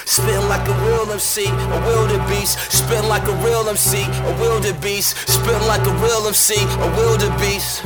Spitting like a real MC, a wildebeest. Spitting like a real MC, a wildebeest. Spitting like a real MC, a wildebeest.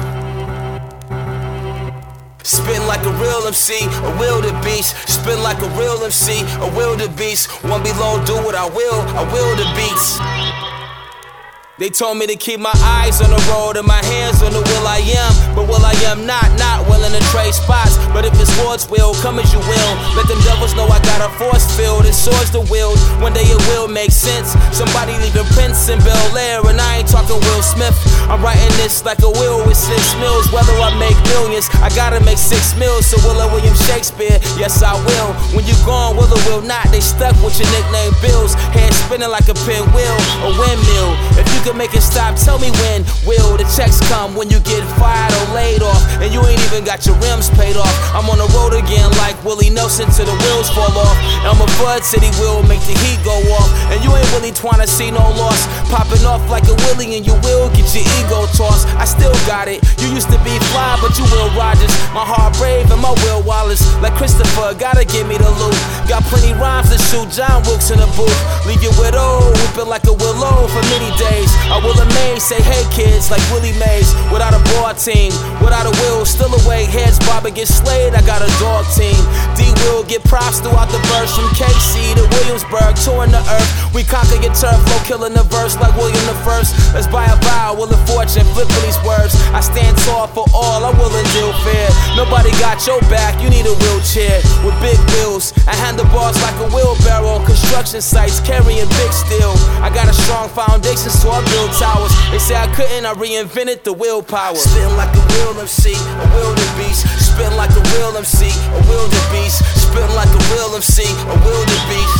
Spitting like a real MC, a wildebeest. Spitting like a real MC, a wildebeest. Won't be long, do what I will the beats. They told me to keep my eyes on the road and my hands on the will I am. But will I am not willing to trade spots. But if it's Lord's will, come as you will. Let them devils know I got a force field and swords to wield. One day it will make sense. Somebody leave a prince in Bel Air, and I ain't talking Will Smith. I'm writing this like a will with 6 mils. Whether I make millions, I gotta make 6 mils. So will I William Shakespeare? Yes I will. When you gone, will or will not, they stuck with your nickname bills. Head spinning like a pinwheel, a windmill. If you can make it stop, tell me when will the checks come. When you get fired or laid off and you ain't even got your rims paid off. I'm on the road again like Willie Nelson till the wheels fall off. I'm a Bud City will make the heat go off. And you ain't really trying to see no loss. Popping off like a Willie and you will get your ego tossed. I still got it. You used to be fly but you Will Rogers. My heart brave and my Will Wallace. Like Christopher, gotta give me the loot. Got plenty rhymes to shoot, John Wilkes in the booth. Leave your widow whipping like a willow for many days. I will amaze, say hey kids like Willie Mays. Without a broad team, without a will, still away. Heads Bobby get slayed, I got a dog team. D will get props throughout the verse. From KC to Williamsburg, touring the earth. We conquer your turf, low killing the verse like William the First. Let's buy a vow, will of fortune, flipping these words. I stand tall for all, I'm willing to fair. Nobody got your back, you need a wheelchair with big wheels and handlebars like a wheelbarrow. Construction sites carrying big steel. I got a strong foundation, so I build towers. They say I couldn't, I reinvented the willpower. Spitting like a real MC, a wildebeest. Spitting like a real MC, a wildebeest. Spitting like a real MC, a wildebeest.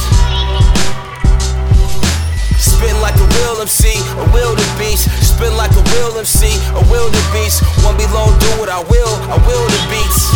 Spitting like a real MC, a wildebeest. Spitting like a real MC, a wildebeest. Won't be long, do what I will the beats.